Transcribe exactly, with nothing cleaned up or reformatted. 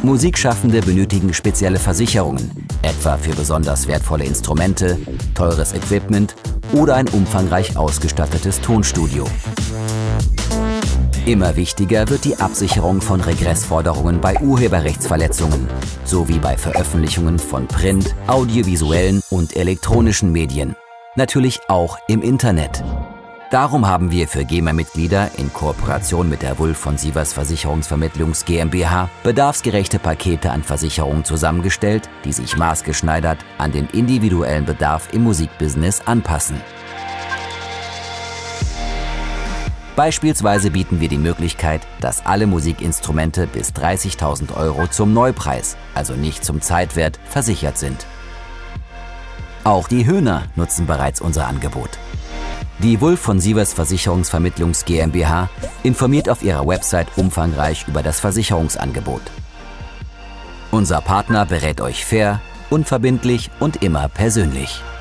Musikschaffende benötigen spezielle Versicherungen, etwa für besonders wertvolle Instrumente, teures Equipment oder ein umfangreich ausgestattetes Tonstudio. Immer wichtiger wird die Absicherung von Regressforderungen bei Urheberrechtsverletzungen sowie bei Veröffentlichungen von Print-, audiovisuellen und elektronischen Medien. Natürlich auch im Internet. Darum haben wir für GEMA-Mitglieder in Kooperation mit der Wulff von Sievers Versicherungsvermittlungs GmbH bedarfsgerechte Pakete an Versicherungen zusammengestellt, die sich maßgeschneidert an den individuellen Bedarf im Musikbusiness anpassen. Beispielsweise bieten wir die Möglichkeit, dass alle Musikinstrumente bis dreißigtausend Euro zum Neupreis, also nicht zum Zeitwert, versichert sind. Auch die Höhner nutzen bereits unser Angebot. Die Wulff von Sievers Versicherungsvermittlungs GmbH informiert auf ihrer Website umfangreich über das Versicherungsangebot. Unser Partner berät euch fair, unverbindlich und immer persönlich.